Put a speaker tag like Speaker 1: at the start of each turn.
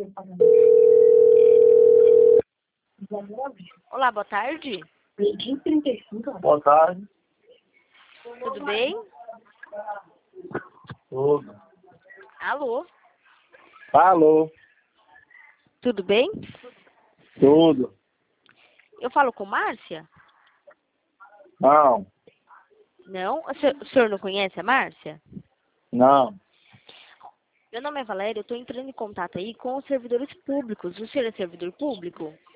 Speaker 1: Olá, boa tarde.
Speaker 2: Boa tarde.
Speaker 1: Tudo bem?
Speaker 2: Tudo.
Speaker 1: Alô?
Speaker 2: Alô.
Speaker 1: Tudo bem?
Speaker 2: Tudo.
Speaker 1: Eu falo com Márcia?
Speaker 2: Não.
Speaker 1: Não? O senhor não conhece a Márcia?
Speaker 2: Não.
Speaker 1: Meu nome é Valéria, eu estou entrando em contato aí com os servidores públicos. O senhor é servidor público?